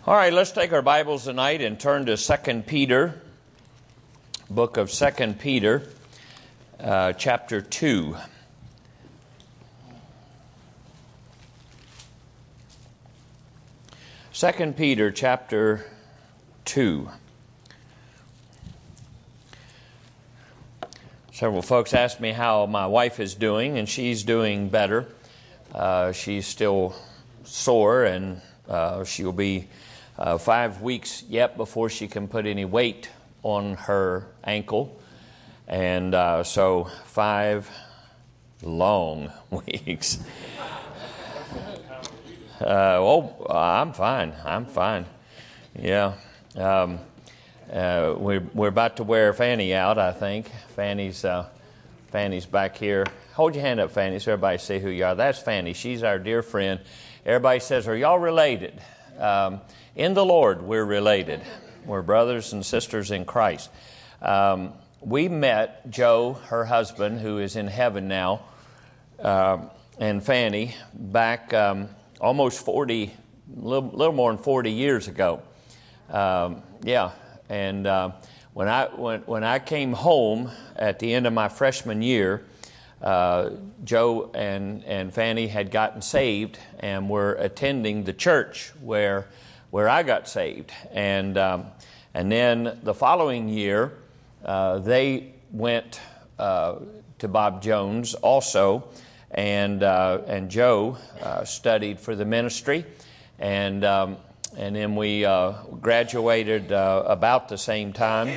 All right, let's take our Bibles tonight and turn to 2 Peter, book of 2 Peter, chapter 2. Second Peter, chapter 2. Several folks asked me how my wife is doing, and she's doing better. She's still sore, and she'll be 5 weeks yet before she can put any weight on her ankle. And so 5 long weeks. I'm fine. Yeah. We're about to wear Fanny out, I think. Fanny's back here. Hold your hand up, Fanny, so everybody see who you are. That's Fanny. She's our dear friend. Everybody says, are y'all related? In the Lord, we're related. We're brothers and sisters in Christ. We met Joe, her husband, who is in heaven now, and Fanny back almost 40, a little more than 40 years ago. And when I came home at the end of my freshman year, Joe and Fanny had gotten saved and were attending the church where I got saved. And then the following year, they went to Bob Jones also, and Joe studied for the ministry, and then we graduated about the same time,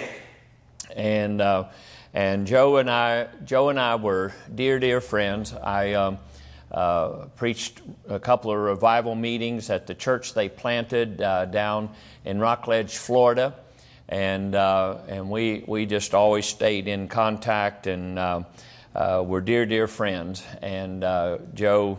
and Joe and I were dear friends. I preached a couple of revival meetings at the church they planted down in Rockledge, Florida, and we just always stayed in contact, and we're dear friends. And Joe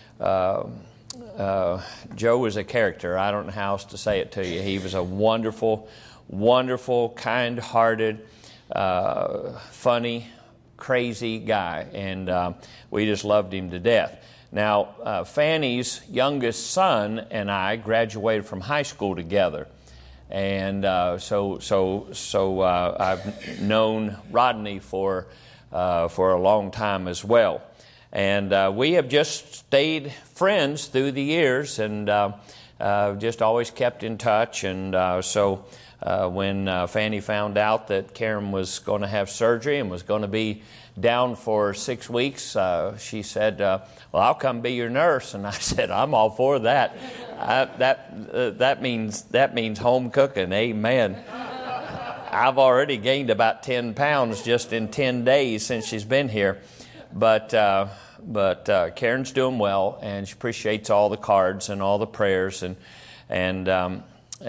was a character. I don't know how else to say it to you. He was a wonderful, kind-hearted, funny, crazy guy, and we just loved him to death. Now, Fanny's youngest son and I graduated from high school together, and so I've known Rodney for a long time as well, and we have just stayed friends through the years, and just always kept in touch, and so. When Fanny found out that Karen was going to have surgery and was going to be down for 6 weeks, she said, well, I'll come be your nurse. And I said, I'm all for that. That means home cooking. Amen. I've already gained about 10 pounds just in 10 days since she's been here. But Karen's doing well, and she appreciates all the cards and all the prayers and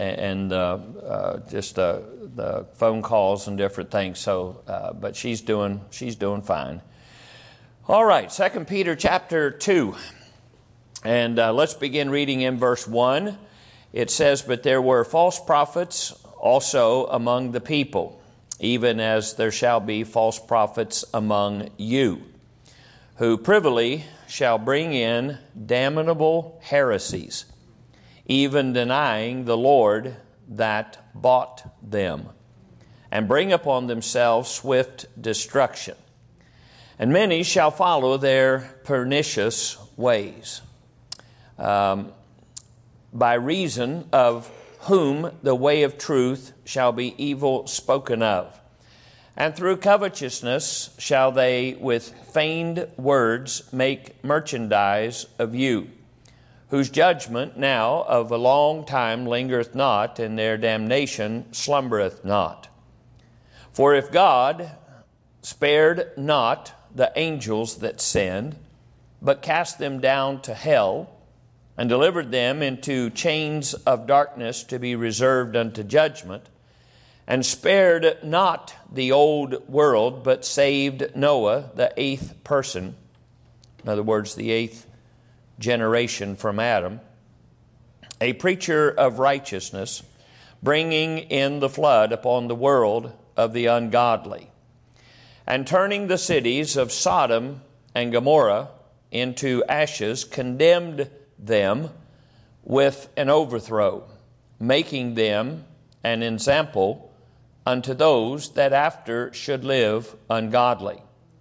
just the phone calls and different things. So, but she's doing fine. All right, 2 Peter chapter 2, and let's begin reading in verse 1. It says, "But there were false prophets also among the people, even as there shall be false prophets among you, who privily shall bring in damnable heresies, even denying the Lord that bought them, and bring upon themselves swift destruction. And many shall follow their pernicious ways, by reason of whom the way of truth shall be evil spoken of. And through covetousness shall they with feigned words make merchandise of you, whose judgment now of a long time lingereth not, and their damnation slumbereth not. For if God spared not the angels that sinned, but cast them down to hell, and delivered them into chains of darkness to be reserved unto judgment, and spared not the old world, but saved Noah, the 8th person," in other words, the 8th generation from Adam, "a preacher of righteousness, bringing in the flood upon the world of the ungodly, and turning the cities of Sodom and Gomorrah into ashes, condemned them with an overthrow, making them an example unto those that after should live ungodly.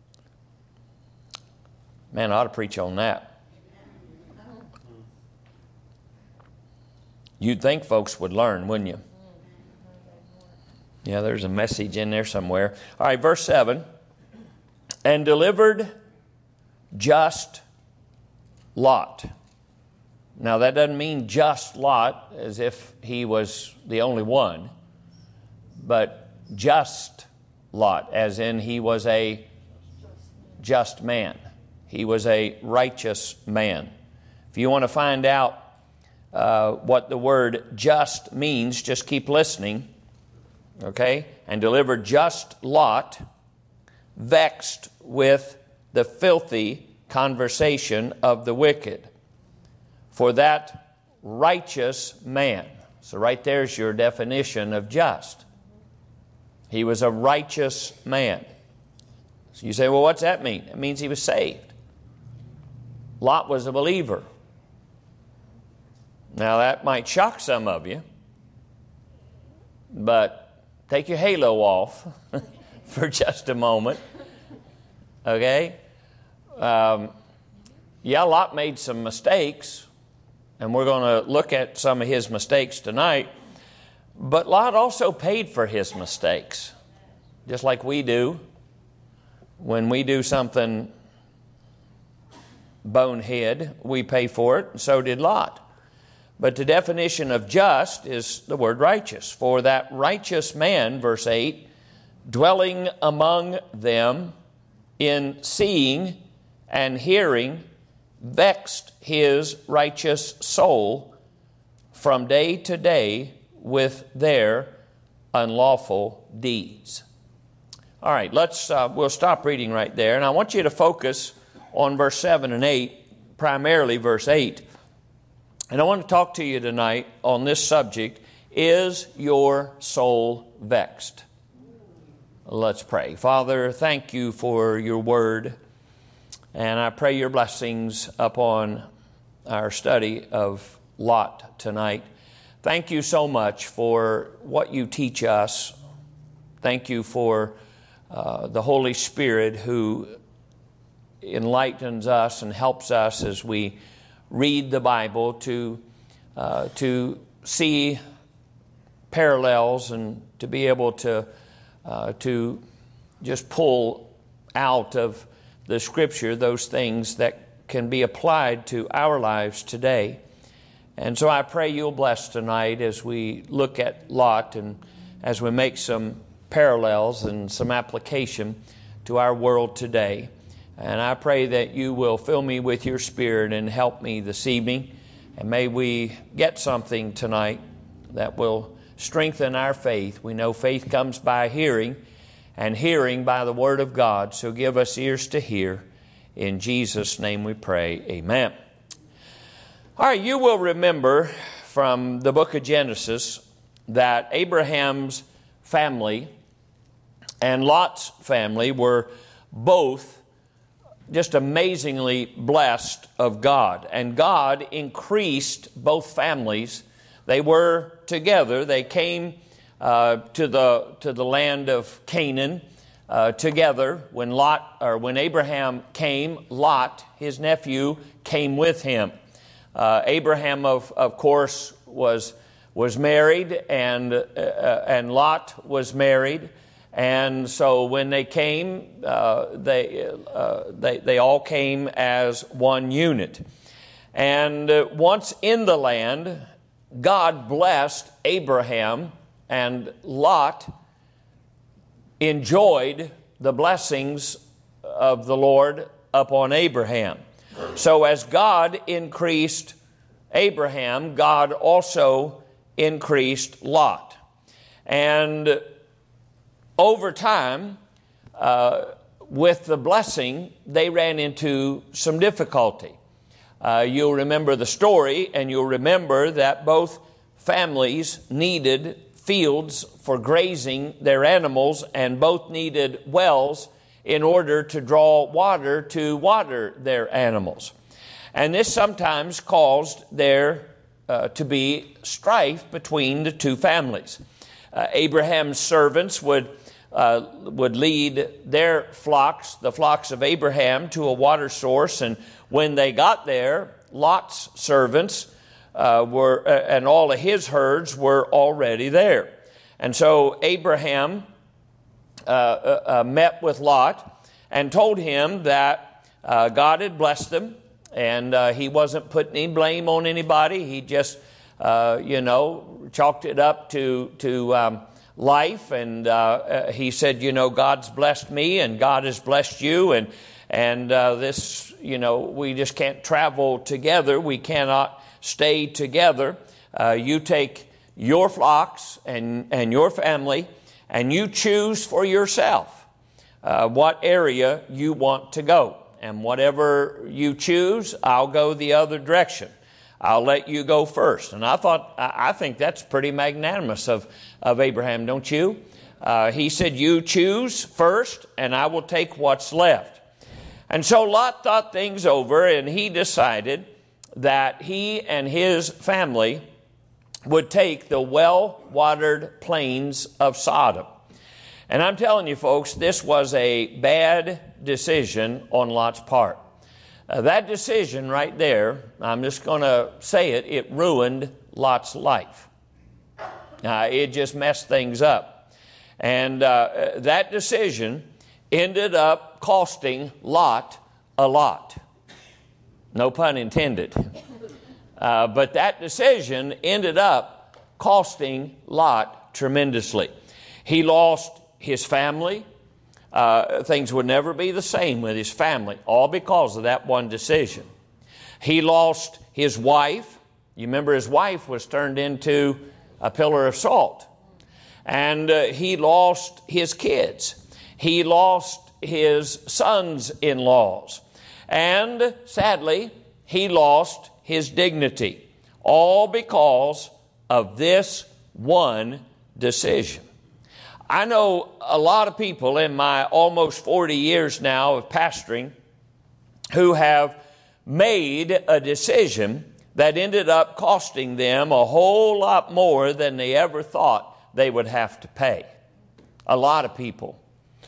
Man, I ought to preach on that. You'd think folks would learn, wouldn't you? Yeah, there's a message in there somewhere. All right, verse 7. And delivered just Lot. Now, that doesn't mean just Lot as if he was the only one, but just Lot, as in he was a just man. He was a righteous man. If you want to find out what the word just means, just keep listening. Okay? And delivered just Lot, vexed with the filthy conversation of the wicked. For that righteous man. So right there's your definition of just. He was a righteous man. So you say, well, what's that mean? It means he was saved. Lot was a believer. Now that might shock some of you, but take your halo off for just a moment. Okay? Yeah, Lot made some mistakes, and we're going to look at some of his mistakes tonight. But Lot also paid for his mistakes, just like we do. When we do something bonehead, we pay for it, and so did Lot. But the definition of just is the word righteous. For that righteous man, verse 8, dwelling among them in seeing and hearing, vexed his righteous soul from day to day with their unlawful deeds. All right, we'll stop reading right there. And I want you to focus on verse 7 and 8, primarily verse 8. And I want to talk to you tonight on this subject, is your soul vexed? Let's pray. Father, thank you for your word, and I pray your blessings upon our study of Lot tonight. Thank you so much for what you teach us. Thank you for the Holy Spirit who enlightens us and helps us as we read the Bible to see parallels and to be able to just pull out of the Scripture those things that can be applied to our lives today. And so I pray you'll bless tonight as we look at Lot and as we make some parallels and some application to our world today. And I pray that you will fill me with your Spirit and help me this evening. And may we get something tonight that will strengthen our faith. We know faith comes by hearing, and hearing by the Word of God. So give us ears to hear. In Jesus' name we pray. Amen. All right, you will remember from the book of Genesis that Abraham's family and Lot's family were both just amazingly blessed of God. And God increased both families. They were together. They came to the land of Canaan together. When Abraham came, Lot, his nephew, came with him. Abraham, of course, was married, and Lot was married. And so when they came, they all came as one unit. And once in the land, God blessed Abraham, and Lot enjoyed the blessings of the Lord upon Abraham. So as God increased Abraham, God also increased Lot. And over time, with the blessing, they ran into some difficulty. You'll remember the story, and you'll remember that both families needed fields for grazing their animals, and both needed wells in order to draw water to water their animals. And this sometimes caused their to be strife between the two families. Abraham's servants would lead their flocks, the flocks of Abraham, to a water source, and when they got there, Lot's servants and all of his herds were already there. And so Abraham met with Lot and told him that God had blessed them, and he wasn't putting any blame on anybody. He just, chalked it up to life, and he said, God's blessed me, and God has blessed you, and this, we just can't travel together. We cannot stay together. You take your flocks and your family, and you choose for yourself what area you want to go. And whatever you choose, I'll go the other direction. I'll let you go first. And I think that's pretty magnanimous of Abraham, don't you? He said, you choose first, and I will take what's left. And so Lot thought things over, and he decided that he and his family would take the well-watered plains of Sodom. And I'm telling you, folks, this was a bad decision on Lot's part. That decision right there, I'm just going to say it ruined Lot's life. It just messed things up. And that decision ended up costing Lot a lot. No pun intended. But that decision ended up costing Lot tremendously. He lost his family. Things would never be the same with his family, all because of that one decision. He lost his wife. You remember his wife was turned into a pillar of salt. And he lost his kids. He lost his sons-in-laws. And sadly, he lost his dignity, all because of this one decision. I know a lot of people in my almost 40 years now of pastoring who have made a decision that ended up costing them a whole lot more than they ever thought they would have to pay. A lot of people.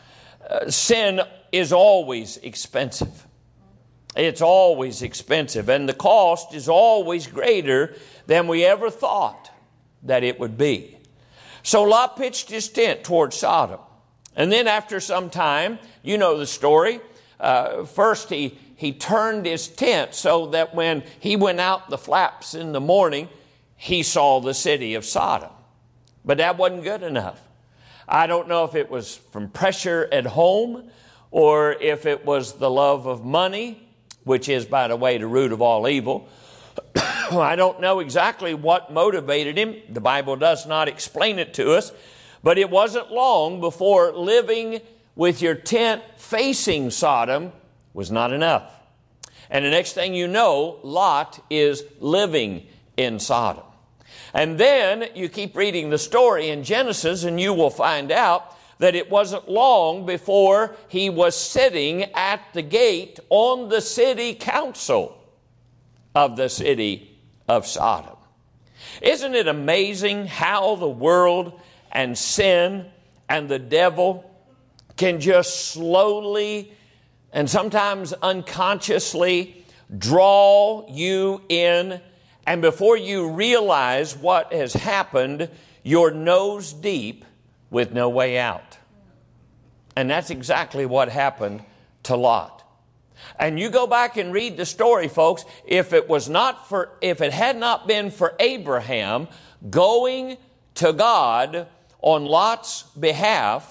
Sin is always expensive. It's always expensive, and the cost is always greater than we ever thought that it would be. So Lot pitched his tent toward Sodom. And then after some time, you know the story. First he turned his tent so that when he went out the flaps in the morning, he saw the city of Sodom. But that wasn't good enough. I don't know if it was from pressure at home or if it was the love of money, which is, by the way, the root of all evil. I don't know exactly what motivated him. The Bible does not explain it to us. But it wasn't long before living with your tent facing Sodom was not enough. And the next thing you know, Lot is living in Sodom. And then you keep reading the story in Genesis, and you will find out that it wasn't long before he was sitting at the gate on the city council of the city of Sodom. Isn't it amazing how the world and sin and the devil can just slowly and sometimes unconsciously draw you in, and before you realize what has happened, you're nose deep with no way out. And that's exactly what happened to Lot. And you go back and read the story, folks. If it had not been for Abraham going to God on Lot's behalf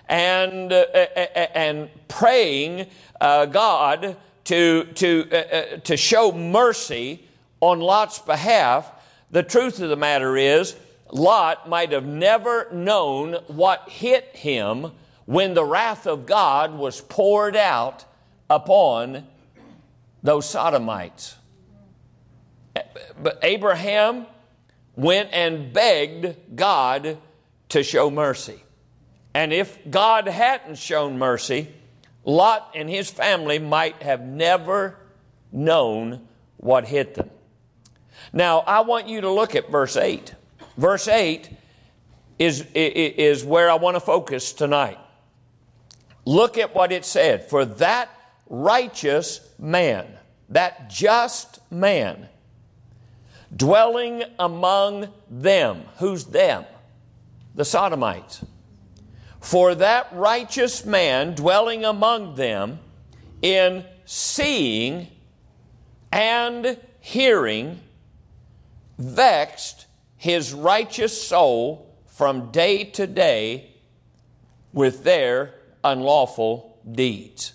and praying God to show mercy on Lot's behalf, the truth of the matter is, Lot might have never known what hit him when the wrath of God was poured out upon those Sodomites. But Abraham went and begged God to show mercy. And if God hadn't shown mercy, Lot and his family might have never known what hit them. Now, I want you to look at verse 8. Verse 8 is where I want to focus tonight. Look at what it said. For that righteous man, that just man, dwelling among them. Who's them? The Sodomites. For that righteous man dwelling among them, in seeing and hearing, vexed his righteous soul from day to day with their unlawful deeds.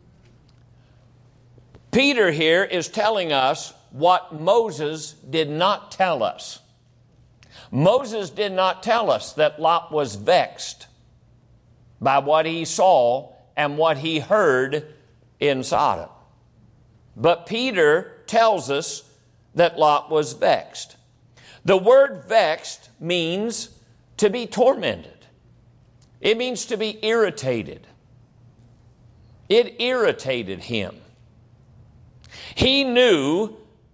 Peter here is telling us what Moses did not tell us. Moses did not tell us that Lot was vexed by what he saw and what he heard in Sodom. But Peter tells us that Lot was vexed. The word vexed means to be tormented. It means to be irritated. It irritated him. He knew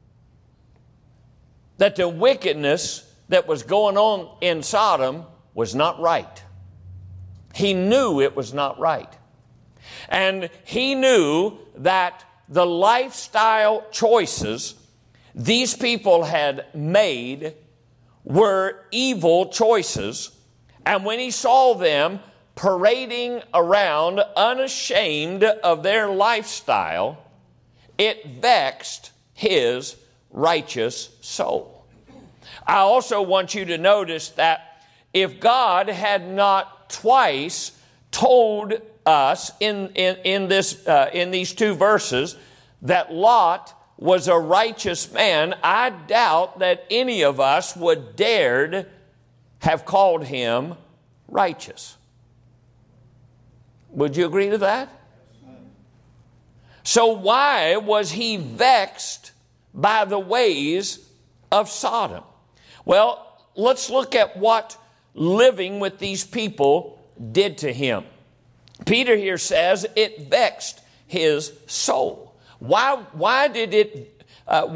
that the wickedness that was going on in Sodom was not right. He knew it was not right. And he knew that the lifestyle choices these people had made were evil choices. And when he saw them parading around unashamed of their lifestyle, it vexed his righteous soul. I also want you to notice that if God had not twice told us in these two verses that Lot was a righteous man, I doubt that any of us would dared have called him righteous. Would you agree to that? So why was he vexed by the ways of Sodom? Well, let's look at what living with these people did to him. Peter here says it vexed his soul. Why did it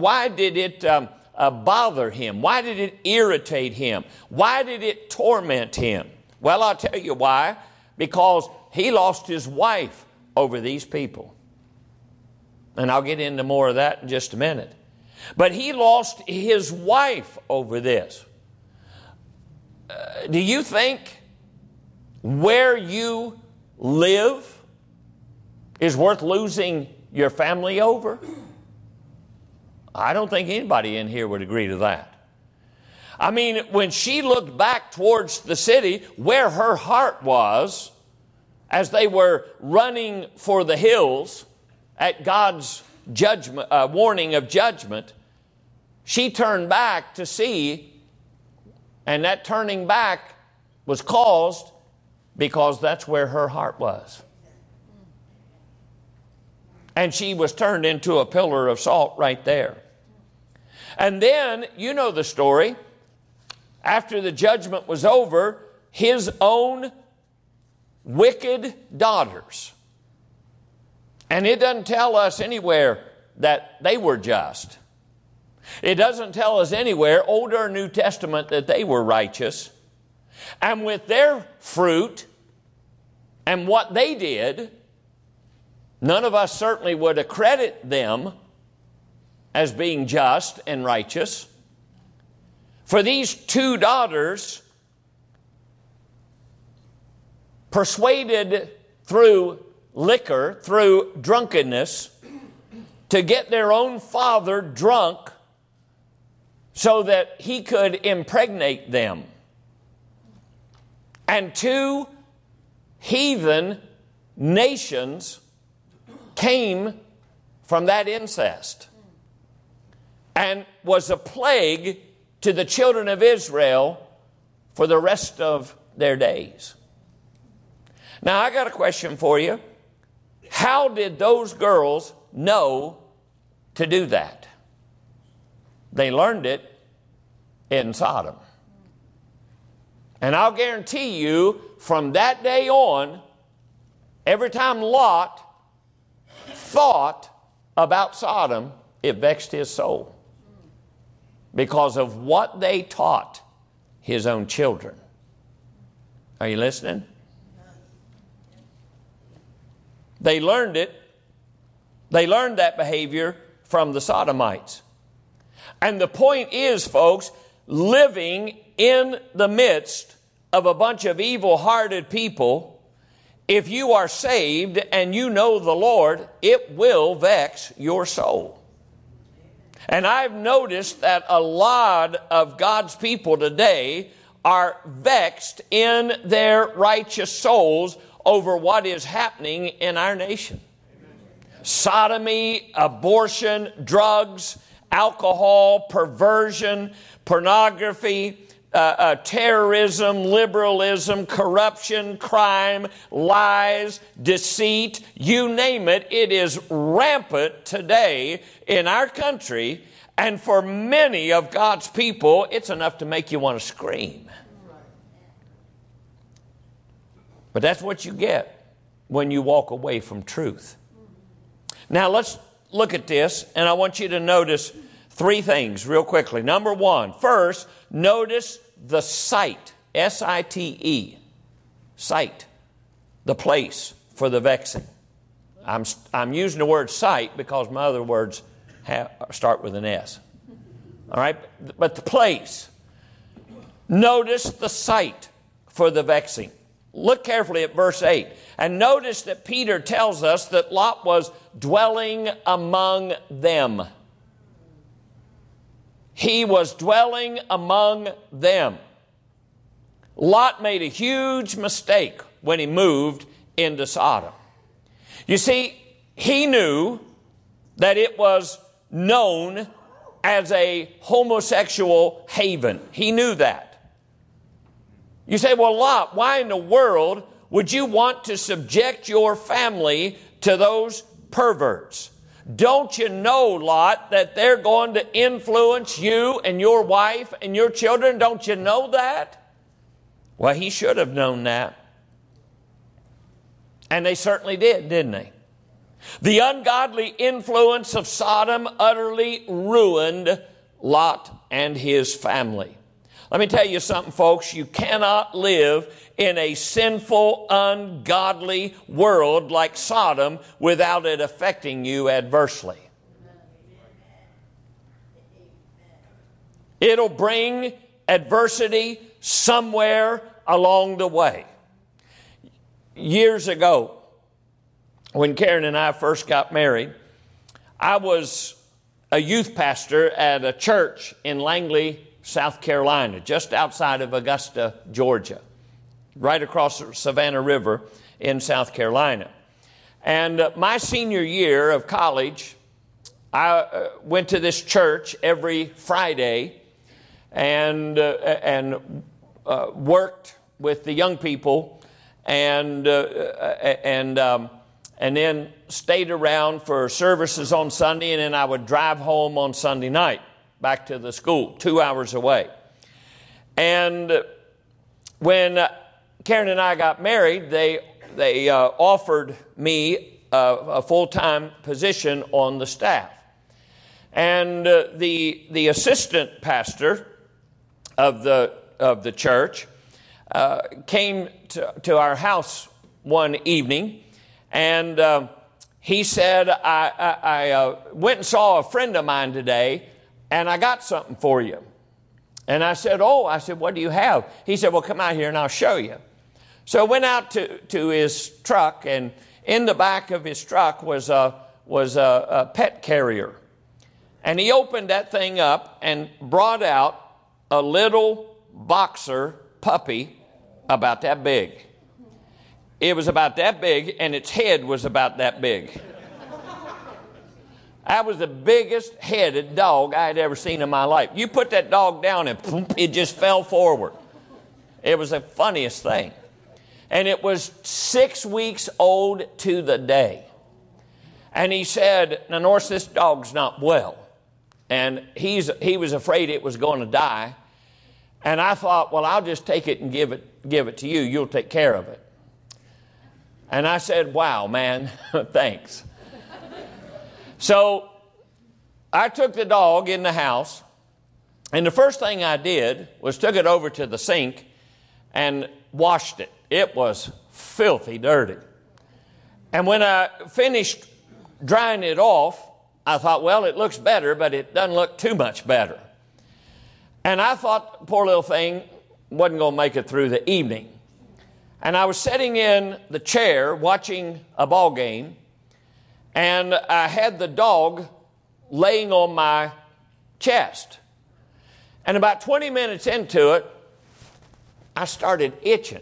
bother him? Why did it irritate him? Why did it torment him? Well, I'll tell you why. Because he lost his wife over these people. And I'll get into more of that in just a minute. But he lost his wife over this. Do you think where you live is worth losing your family over? I don't think anybody in here would agree to that. I mean, when she looked back towards the city where her heart was as they were running for the hills at God's judgment, warning of judgment, she turned back to see, and that turning back was caused because that's where her heart was. And she was turned into a pillar of salt right there. And then, you know the story. After the judgment was over, his own wicked daughters. And it doesn't tell us anywhere that they were just. It doesn't tell us anywhere, Old or New Testament, that they were righteous. And with their fruit and what they did, none of us certainly would accredit them as being just and righteous. For these two daughters, persuaded through liquor, through drunkenness, to get their own father drunk so that he could impregnate them. And two heathen nations came from that incest and was a plague to the children of Israel for the rest of their days. Now, I got a question for you. How did those girls know to do that? They learned it in Sodom. And I'll guarantee you, from that day on, every time Lot thought about Sodom, it vexed his soul. because of what they taught his own children. Are you listening? They learned it. They learned that behavior from the Sodomites. And the point is, folks, living in the midst of a bunch of evil-hearted people, if you are saved and you know the Lord, it will vex your soul. And I've noticed that a lot of God's people today are vexed in their righteous souls over what is happening in our nation. Sodomy, abortion, drugs, alcohol, perversion, pornography, terrorism, liberalism, corruption, crime, lies, deceit, you name it, it is rampant today in our country. And for many of God's people, it's enough to make you want to scream. But that's what you get when you walk away from truth. Now let's look at this, and I want you to notice three things real quickly. Number one, first, notice the site, S-I-T-E, site, the place for the vexing. I'm using the word site because my other words start with an S. All right, but the place. Notice the site for the vexing. Look carefully at verse 8. And notice that Peter tells us that Lot was dwelling among them. He was dwelling among them. Lot made a huge mistake when he moved into Sodom. You see, he knew that it was known as a homosexual haven. He knew that. You say, well, Lot, why in the world would you want to subject your family to those perverts? Don't you know, Lot, that they're going to influence you and your wife and your children? Don't you know that? Well, he should have known that. And they certainly did, didn't they? The ungodly influence of Sodom utterly ruined Lot and his family. Let me tell you something, folks. You cannot live in a sinful, ungodly world like Sodom without it affecting you adversely. It'll bring adversity somewhere along the way. Years ago, when Karen and I first got married, I was a youth pastor at a church in Langley, South Carolina, just outside of Augusta, Georgia, right across the Savannah River in South Carolina. And my senior year of college, I went to this church every Friday and worked with the young people and then stayed around for services on Sunday, and then I would drive home on Sunday night back to the school, 2 hours away. And when Karen and I got married, they offered me a full-time position on the staff. And the assistant pastor of the church came to our house one evening, and he said, I went and saw a friend of mine today, and I got something for you. And I said, what do you have? He said, well, come out here and I'll show you. So I went out to his truck, and in the back of his truck was a pet carrier. And he opened that thing up and brought out a little boxer puppy about that big. It was about that big, and its head was about that big. That was the biggest headed dog I had ever seen in my life. You put that dog down and boom, it just fell forward. It was the funniest thing. And it was 6 weeks old to the day. And he said, now, Norris, this dog's not well. And he was afraid it was going to die. And I thought, well, I'll just take it and give it to you. You'll take care of it. And I said, wow, man, thanks. So I took the dog in the house, And the first thing I did was took it over to the sink and washed it. It was filthy dirty. And when I finished drying it off, I thought, well, it looks better, but it doesn't look too much better. And I thought, poor little thing wasn't going to make it through the evening. And I was sitting in the chair watching a ball game, and I had the dog laying on my chest. And about 20 minutes into it, I started itching.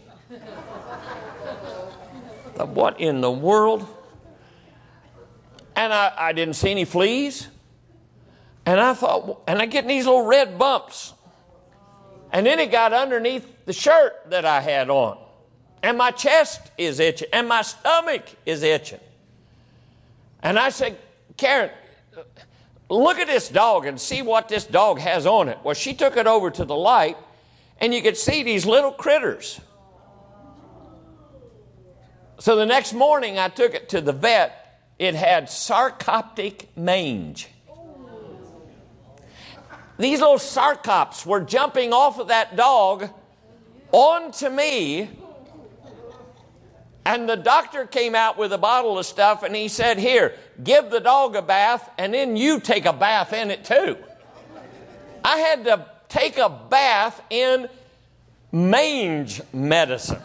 What in the world? And I didn't see any fleas. And I thought, and I get these little red bumps. And then it got underneath the shirt that I had on. And my chest is itching. And my stomach is itching. And I said, Karen, look at this dog and see what this dog has on it. Well, she took it over to the light, and you could see these little critters. So the next morning, I took it to the vet. It had sarcoptic mange. These little sarcops were jumping off of that dog onto me. And the doctor came out with a bottle of stuff, and he said, here, give the dog a bath, and then you take a bath in it too. I had to take a bath in mange medicine.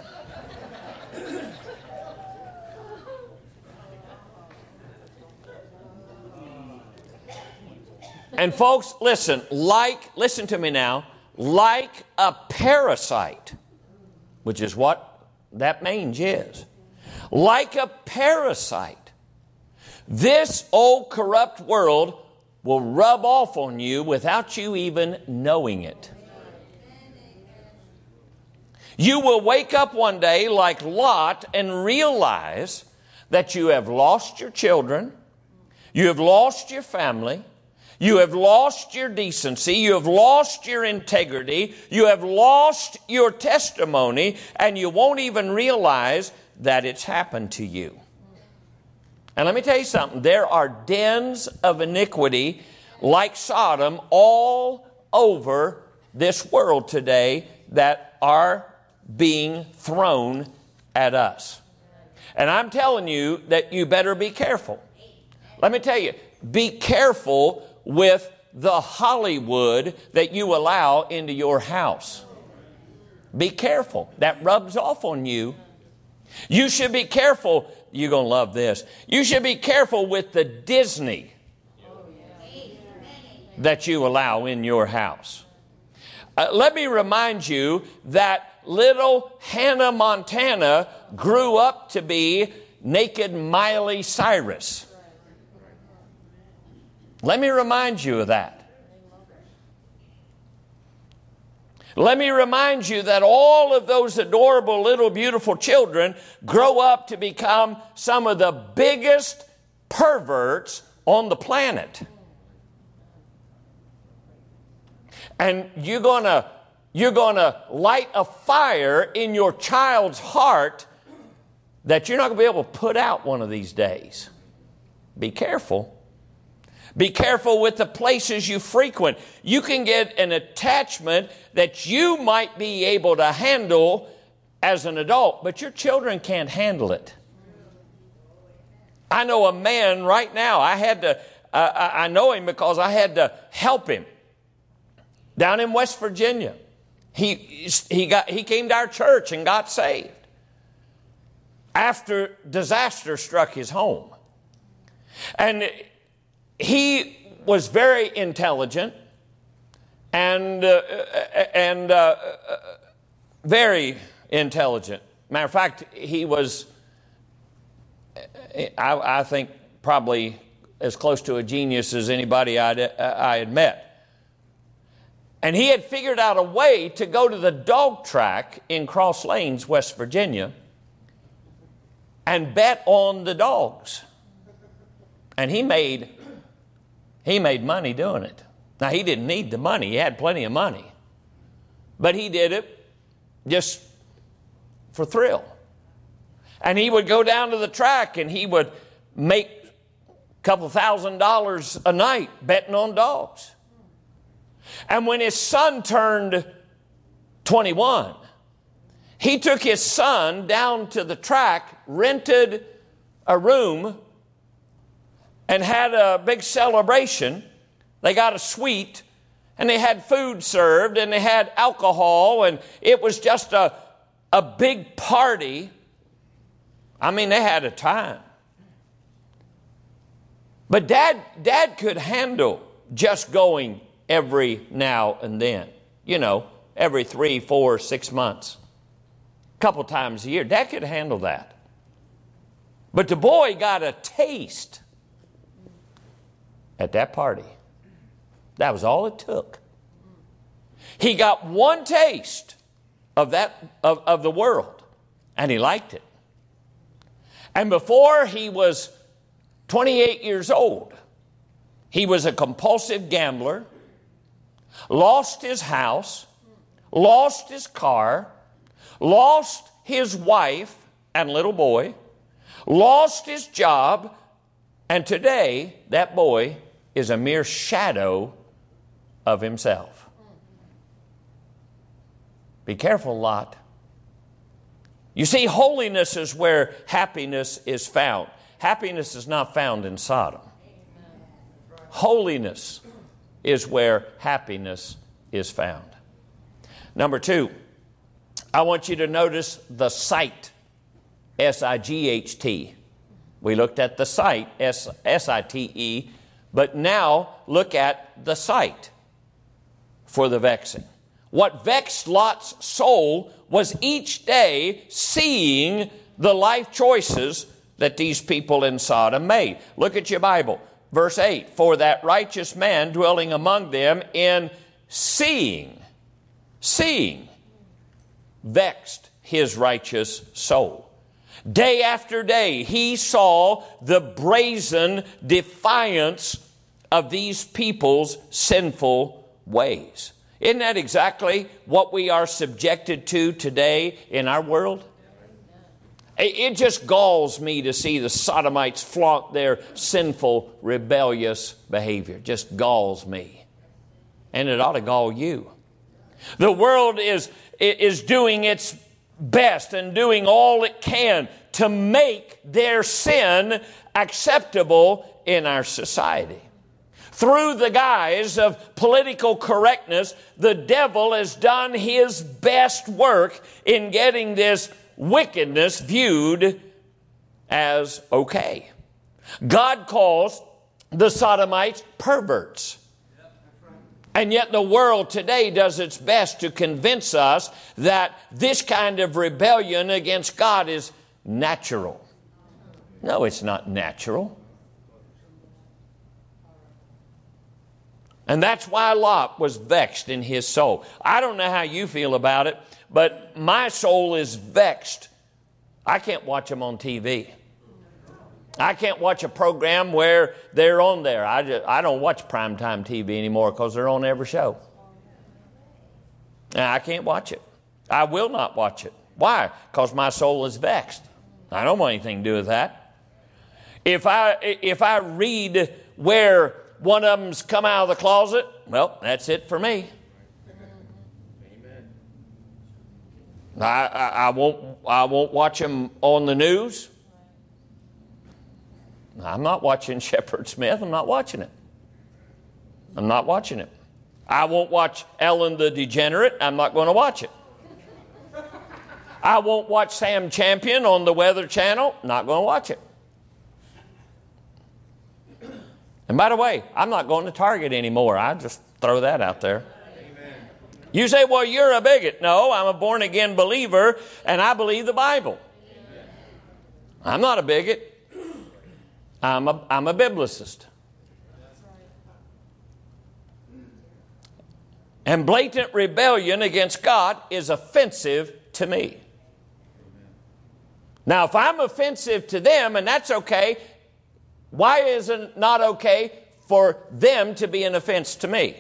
And folks, listen to me now, like a parasite, which is what that mange is. Like a parasite, this old corrupt world will rub off on you without you even knowing it. You will wake up one day like Lot and realize that you have lost your children, you have lost your family, you have lost your decency, you have lost your integrity, you have lost your testimony, and you won't even realize that it's happened to you. And let me tell you something, there are dens of iniquity like Sodom all over this world today that are being thrown at us. And I'm telling you that you better be careful. Let me tell you, be careful with the Hollywood that you allow into your house. Be careful. That rubs off on you. You should be careful. You're going to love this. You should be careful with the Disney that you allow in your house. Let me remind you that little Hannah Montana grew up to be naked Miley Cyrus. Let me remind you of that. Let me remind you that all of those adorable little beautiful children grow up to become some of the biggest perverts on the planet. And you're going to light a fire in your child's heart that you're not going to be able to put out one of these days. Be careful. Be careful with the places you frequent. You can get an attachment that you might be able to handle as an adult, but your children can't handle it. I know a man right now, I know him because I had to help him. Down in West Virginia. He came to our church and got saved after disaster struck his home. And he was very intelligent and very intelligent. Matter of fact, he was, I think, probably as close to a genius as anybody I had met. And he had figured out a way to go to the dog track in Cross Lanes, West Virginia, and bet on the dogs. And he made money doing it. Now, he didn't need the money. He had plenty of money. But he did it just for thrill. And he would go down to the track and he would make a couple $1,000s a night betting on dogs. And when his son turned 21, he took his son down to the track, rented a room, and had a big celebration. They got a suite, and they had food served, and they had alcohol, and it was just a big party. I mean, they had a time. But Dad could handle just going every now and then. You know, every 3, 4, 6 months. A couple times a year. Dad could handle that. But the boy got a taste at that party. That was all it took. He got one taste of the world, and he liked it. And before he was 28 years old, he was a compulsive gambler, lost his house, lost his car, lost his wife and little boy, lost his job, and today that boy is a mere shadow of himself. Be careful, Lot. You see, holiness is where happiness is found. Happiness is not found in Sodom. Holiness is where happiness is found. Number 2, I want you to notice the sight. S-I-G-H-T. We looked at the sight, S-I-T-E, but now look at the sight for the vexing. What vexed Lot's soul was each day seeing the life choices that these people in Sodom made. Look at your Bible. Verse 8, for that righteous man dwelling among them in seeing, vexed his righteous soul. Day after day, he saw the brazen defiance of these people's sinful ways. Isn't that exactly what we are subjected to today in our world? It just galls me to see the Sodomites flaunt their sinful, rebellious behavior. Just galls me. And it ought to gall you. The world is doing its best and doing all it can to make their sin acceptable in our society. Through the guise of political correctness, the devil has done his best work in getting this wickedness viewed as okay. God calls the Sodomites perverts. And yet the world today does its best to convince us that this kind of rebellion against God is natural. No, it's not natural. And that's why Lot was vexed in his soul. I don't know how you feel about it, but my soul is vexed. I can't watch them on TV. I can't watch a program where they're on there. I don't watch primetime TV anymore because they're on every show. And I can't watch it. I will not watch it. Why? Because my soul is vexed. I don't want anything to do with that. If I read where one of them's come out of the closet, well, that's it for me. I won't watch them on the news. I'm not watching Shepard Smith. I'm not watching it. I'm not watching it. I won't watch Ellen the Degenerate. I'm not going to watch it. I won't watch Sam Champion on the Weather Channel. Not going to watch it. And by the way, I'm not going to Target anymore. I just throw that out there. Amen. You say, well, you're a bigot. No, I'm a born-again believer, and I believe the Bible. Amen. I'm not a bigot. I'm a biblicist. And blatant rebellion against God is offensive to me. Now, if I'm offensive to them, and that's okay, why is it not okay for them to be an offense to me?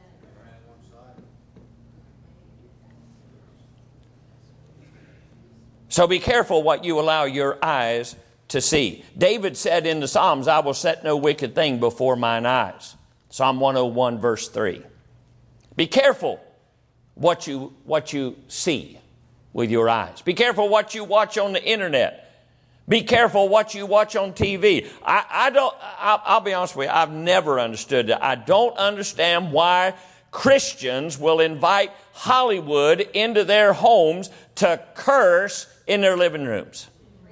So be careful what you allow your eyes to see. David said in the Psalms, I will set no wicked thing before mine eyes. Psalm 101 verse 3. Be careful what you see with your eyes. Be careful what you watch on the internet. Be careful what you watch on TV. I'll be honest with you, I've never understood that. I don't understand why Christians will invite Hollywood into their homes to curse in their living rooms,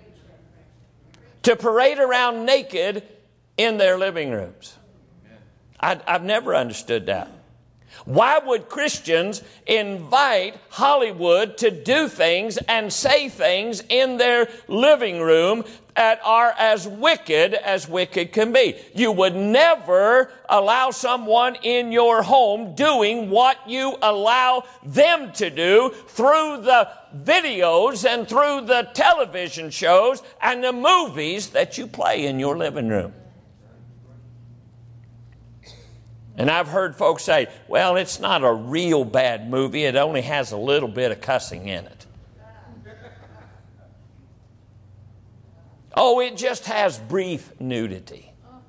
to parade around naked in their living rooms. I've never understood that. Why would Christians invite Hollywood to do things and say things in their living room that are as wicked can be? You would never allow someone in your home doing what you allow them to do through the videos and through the television shows and the movies that you play in your living room. And I've heard folks say, well, it's not a real bad movie. It only has a little bit of cussing in it. Oh, it just has brief nudity.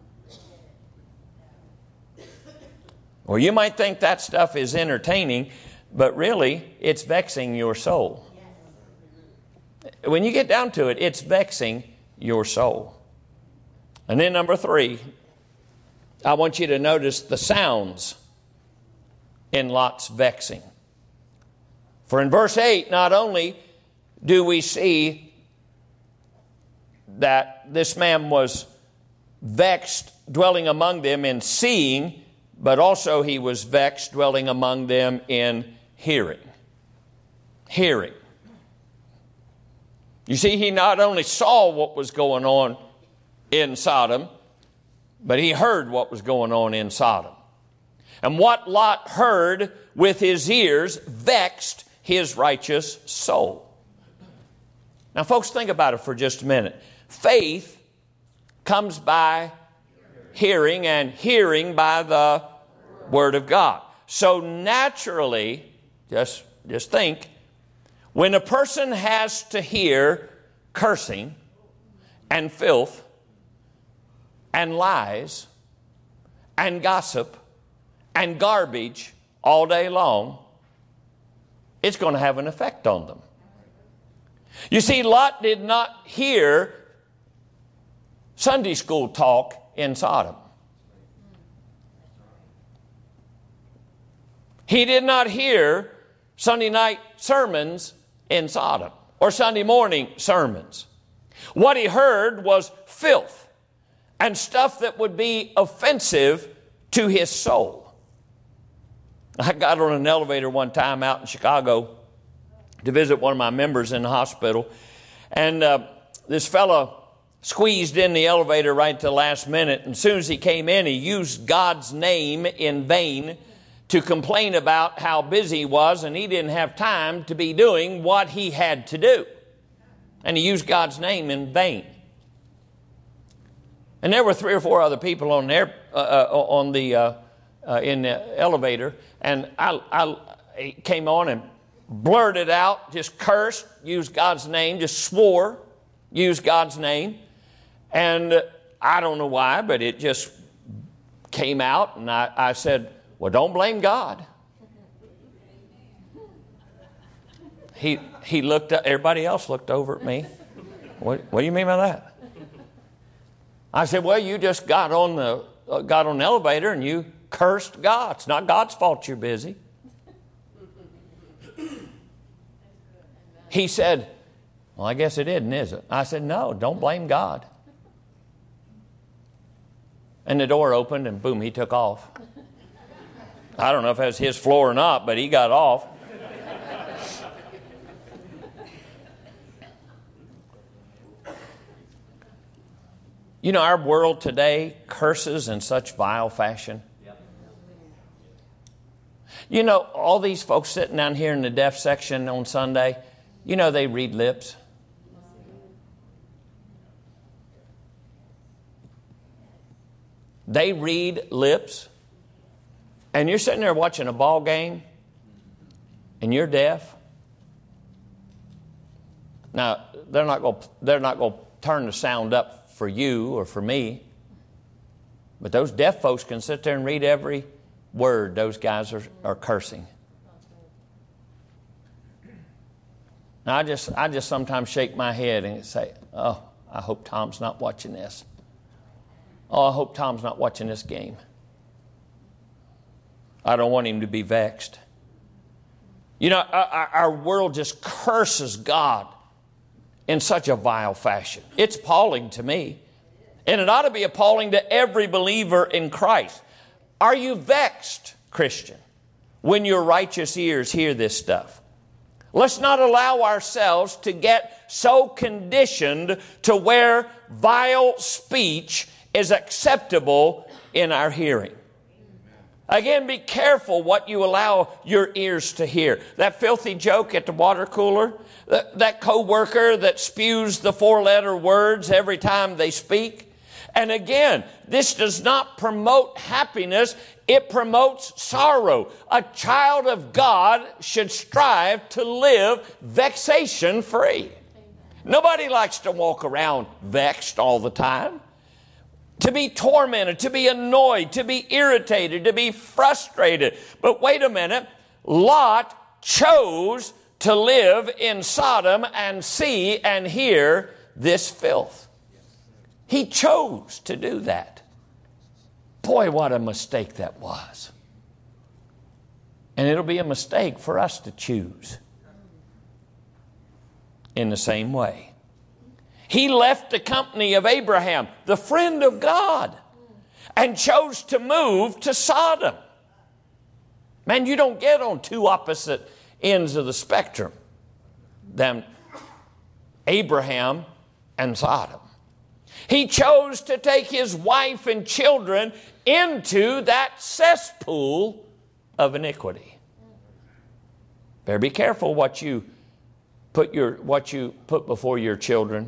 Well, you might think that stuff is entertaining, but really, it's vexing your soul. When you get down to it, it's vexing your soul. And then number 3, I want you to notice the sounds in Lot's vexing. For in verse 8, not only do we see that this man was vexed dwelling among them in seeing, but also he was vexed dwelling among them in hearing. Hearing. You see, he not only saw what was going on in Sodom, but he heard what was going on in Sodom. And what Lot heard with his ears vexed his righteous soul. Now, folks, think about it for just a minute. Faith comes by hearing, and hearing by the Word of God. So naturally, just think, when a person has to hear cursing and filth and lies and gossip and garbage all day long, it's going to have an effect on them. You see, Lot did not hear Sunday school talk in Sodom. He did not hear Sunday night sermons in Sodom or Sunday morning sermons. What he heard was filth and stuff that would be offensive to his soul. I got on an elevator one time out in Chicago to visit one of my members in the hospital, and this fellow squeezed in the elevator right to the last minute, and as soon as he came in, he used God's name in vain to complain about how busy he was, and he didn't have time to be doing what he had to do. And he used God's name in vain. And there were 3 or 4 other people on there in the elevator, and I came on and blurted out, just cursed, used God's name, just swore, used God's name, and I don't know why, but it just came out, and I said, well, don't blame God. He looked up, everybody else looked over at me. What do you mean by that? I said, well, you just got on the elevator and you cursed God. It's not God's fault you're busy. He said, well, I guess it isn't, is it? I said, no, don't blame God. And the door opened and boom, he took off. I don't know if that was his floor or not, but he got off. You know, our world today curses in such vile fashion. You know, all these folks sitting down here in the deaf section on Sunday, you know they read lips. They read lips. And you're sitting there watching a ball game and you're deaf. Now, they're not going to turn the sound up for you or for me. But those deaf folks can sit there and read every word those guys are cursing. Now, I just sometimes shake my head and say, oh, I hope Tom's not watching this. Oh, I hope Tom's not watching this game. I don't want him to be vexed. You know, our world just curses God in such a vile fashion. It's appalling to me. And it ought to be appalling to every believer in Christ. Are you vexed, Christian, when your righteous ears hear this stuff? Let's not allow ourselves to get so conditioned to where vile speech is acceptable in our hearing. Again, be careful what you allow your ears to hear. That filthy joke at the water cooler, that coworker that spews the 4-letter words every time they speak. And again, this does not promote happiness. It promotes sorrow. A child of God should strive to live vexation-free. Nobody likes to walk around vexed all the time. To be tormented, to be annoyed, to be irritated, to be frustrated. But wait a minute. Lot chose to live in Sodom and see and hear this filth. He chose to do that. Boy, what a mistake that was. And it'll be a mistake for us to choose in the same way. He left the company of Abraham, the friend of God, and chose to move to Sodom. Man, you don't get on two opposite ends of the spectrum than Abraham and Sodom. He chose to take his wife and children into that cesspool of iniquity. Better be careful what you put before your children.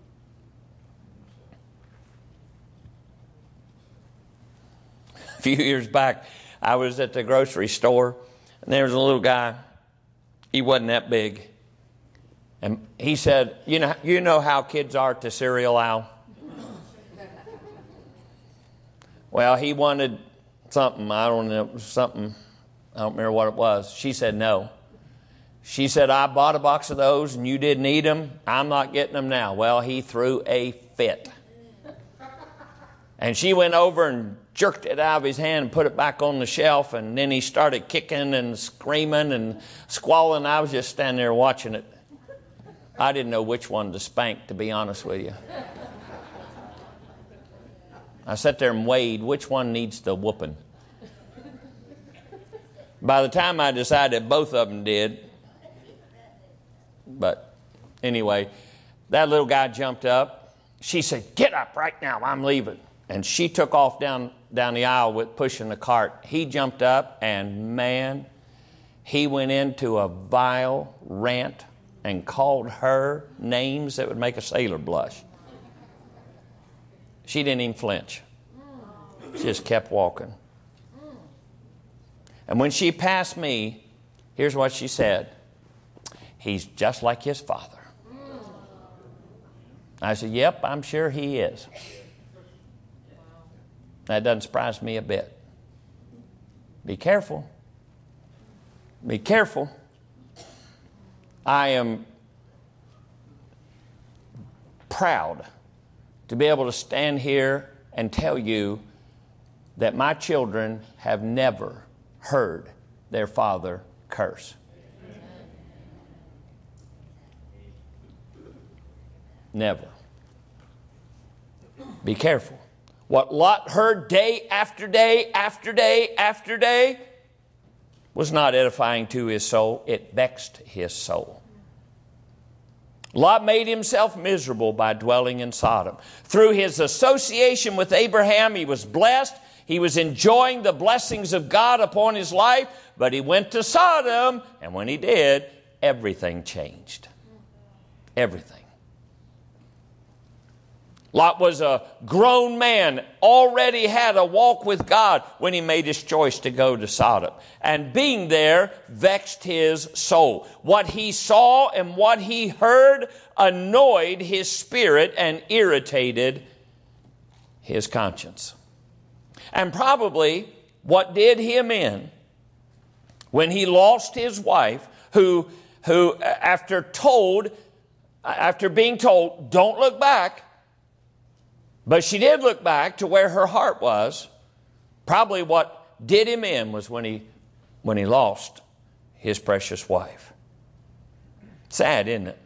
A few years back, I was at the grocery store, and there was a little guy. He wasn't that big. And he said, you know how kids are to cereal, Al? Well, he wanted something. I don't remember what it was. She said no. She said, I bought a box of those, and you didn't eat them. I'm not getting them now. Well, he threw a fit. And she went over and jerked it out of his hand and put it back on the shelf. And then he started kicking and screaming and squalling. I was just standing there watching it. I didn't know which one to spank, to be honest with you. I sat there and weighed which one needs the whooping. By the time I decided both of them did. But anyway, that little guy jumped up. She said, get up right now, I'm leaving. And she took off down the aisle with pushing the cart. He jumped up, and man, he went into a vile rant and called her names that would make a sailor blush. She didn't even flinch. She just kept walking. And when she passed me, here's what she said. He's just like his father. I said, yep, I'm sure he is. That doesn't surprise me a bit. Be careful. Be careful. I am proud to be able to stand here and tell you that my children have never heard their father curse. Never. Be careful. What Lot heard day after day after day after day was not edifying to his soul. It vexed his soul. Lot made himself miserable by dwelling in Sodom. Through his association with Abraham, he was blessed. He was enjoying the blessings of God upon his life, but he went to Sodom, and when he did, everything changed. Everything. Lot was a grown man, already had a walk with God when he made his choice to go to Sodom. And being there vexed his soul. What he saw and what he heard annoyed his spirit and irritated his conscience. And probably what did him in when he lost his wife, who after being told, don't look back, but she did look back to where her heart was. Probably what did him in was when he lost his precious wife. Sad, isn't it?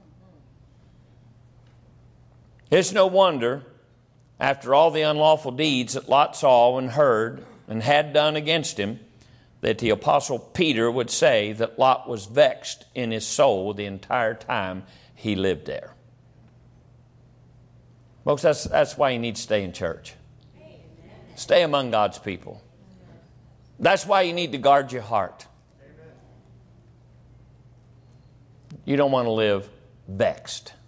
It's no wonder, after all the unlawful deeds that Lot saw and heard and had done against him, that the Apostle Peter would say that Lot was vexed in his soul the entire time he lived there. Folks, that's why you need to stay in church. Stay among God's people. That's why you need to guard your heart. You don't want to live vexed.